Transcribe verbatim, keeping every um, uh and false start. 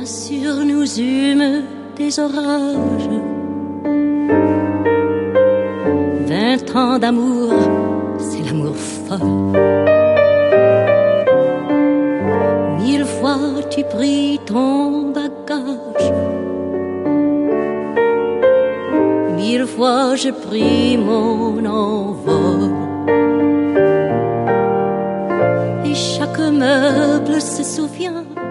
sur nous eûmes des orages. Vingt ans d'amour, c'est l'amour folle. Mille fois tu pris ton bagage, mille fois je pris mon envol. Et chaque meuble se souvient